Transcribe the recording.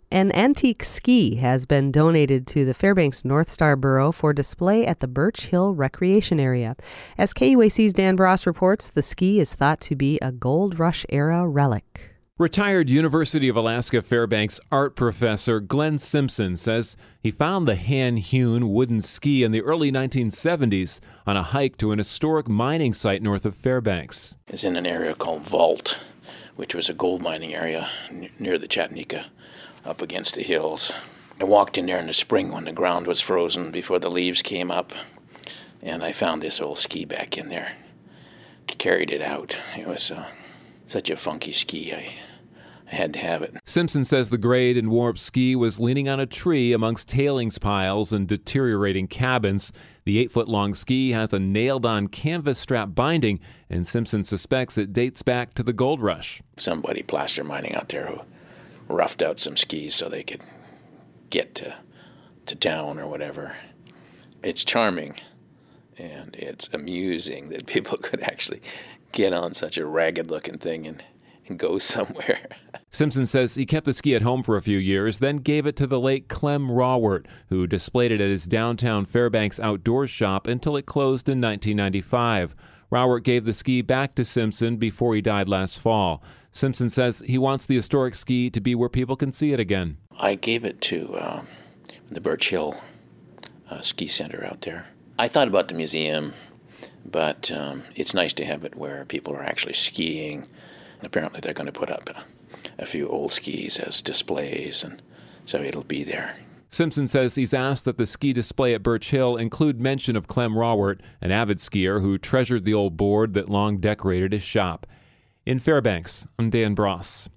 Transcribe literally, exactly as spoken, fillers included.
An antique ski has been donated to the Fairbanks North Star Borough for display at the Birch Hill Recreation Area. As K U A C's Dan Bross reports, the ski is thought to be a Gold Rush-era relic. Retired University of Alaska Fairbanks art professor Glenn Simpson says he found the hand-hewn wooden ski in the early nineteen seventies on a hike to an historic mining site north of Fairbanks. It's in an area called Vault, which was a gold mining area near the Chattanooga, up against the hills. I walked in there in the spring when the ground was frozen before the leaves came up, and I found this old ski back in there. Carried it out. It was uh, such a funky ski. I, I had to have it. Simpson says the grade and warped ski was leaning on a tree amongst tailings piles and deteriorating cabins. The eight-foot-long ski has a nailed-on canvas strap binding, and Simpson suspects it dates back to the gold rush. Somebody placer mining out there who roughed out some skis so they could get to to town or whatever. It's charming, and it's amusing that people could actually get on such a ragged-looking thing and, and go somewhere. Simpson says he kept the ski at home for a few years, then gave it to the late Clem Rawert, who displayed it at his downtown Fairbanks outdoors shop until it closed in nineteen ninety-five. Rawert gave the ski back to Simpson before he died last fall. Simpson says he wants the historic ski to be where people can see it again. I gave it to uh, the Birch Hill uh, Ski Center out there. I thought about the museum, but um, it's nice to have it where people are actually skiing. Apparently they're going to put up a, a few old skis as displays, and so it'll be there. Simpson says he's asked that the ski display at Birch Hill include mention of Clem Rawert, an avid skier who treasured the old board that long decorated his shop. In Fairbanks, I'm Dan Bross.